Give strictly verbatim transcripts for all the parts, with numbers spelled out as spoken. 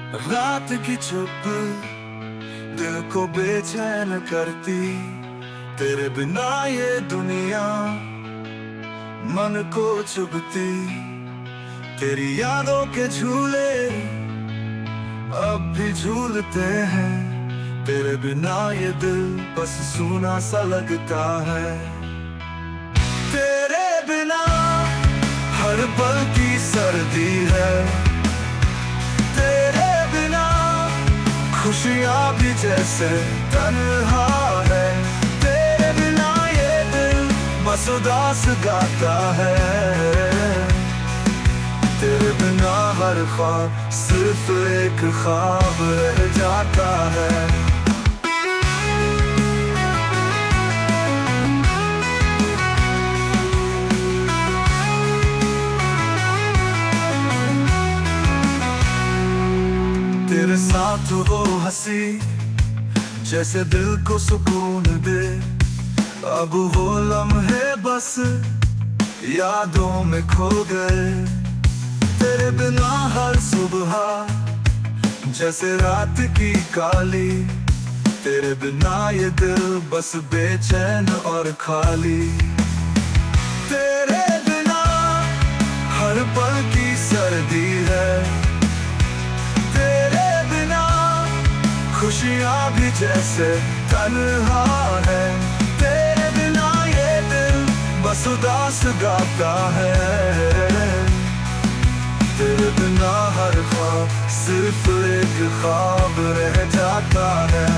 रात की चुप दिल को बेचैन करती, तेरे बिना ये दुनिया मन को चुभती। तेरी यादों के झूले अब भी झूलते हैं, तेरे बिना ये दिल बस सूना सा लगता है। तेरे बिना हर पल की सर्दी है, तेरे बिना खुशियाँ भी जैसे तन्हा है। तेरे बिना ये दिल बस उदास गाता है, तेरे बिना हर ख्वाब सिर्फ एक ख्वाब रह जाता है। तेरे साथ वो हंसी जैसे दिल को सुकून दे, अब वो लम्हे बस यादों में खो गए। तेरे बिना हर सुबह जैसे रात की काली, तेरे बिना ये दिल बस बेचैन और खाली। तेरे बिना हर पल की सर्दी है, तेरे बिना खुशियाँ भी जैसे तन्हा है। तेरे बिना ये दिल बस उदास गाता है, तेरे बिना हर ख्वाब सिर्फ एक ख्वाब रह जाता है।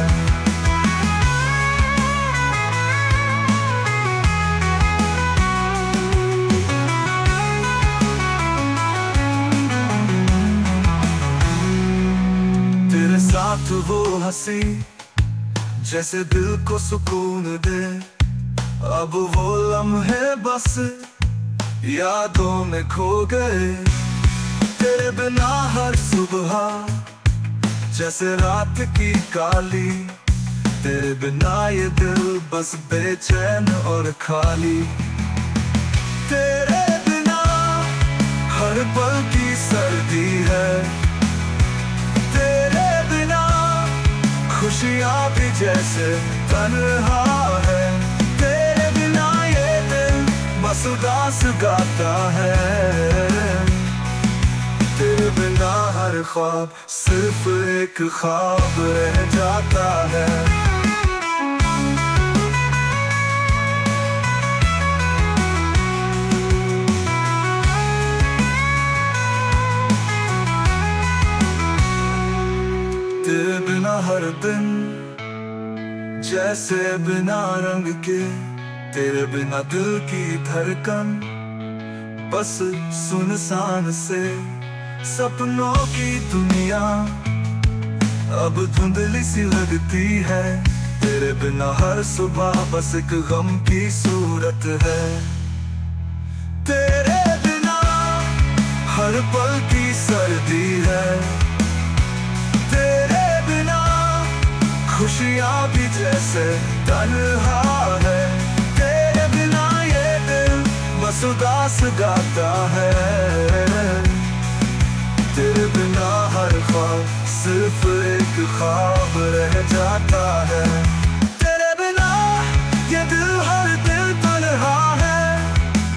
तेरे साथ वो हंसी जैसे दिल को सुकून दे, अब वो लम्हे बस यादों में खो गए। तेरे बिना हर सुबह जैसे रात की काली, तेरे बिना ये दिल बस बेचैन और खाली। तेरे बिना हर पल की सर्दी है, तेरे बिना खुशियाँ भी जैसे तन्हा है। तेरे बिना ये दिल बस उदास गाता है, तेरे बिना हर ख्वाब सिर्फ एक ख्वाब रह जाता है। तेरे बिना हर दिन जैसे बिना रंग के, तेरे बिना दिल की धड़कन बस सुनसान से। सपनों की दुनिया अब धुंधली सी लगती है, तेरे बिना हर सुबह बस एक गम की सूरत है। तेरे बिना हर पल की सर्दी है, तेरे बिना खुशियाँ भी जैसे तन्हा है। तेरे बिना ये दिल बस उदास गाता है, तेरे बिना हर ख्वाब सिर्फ एक ख्वाब रह जाता है।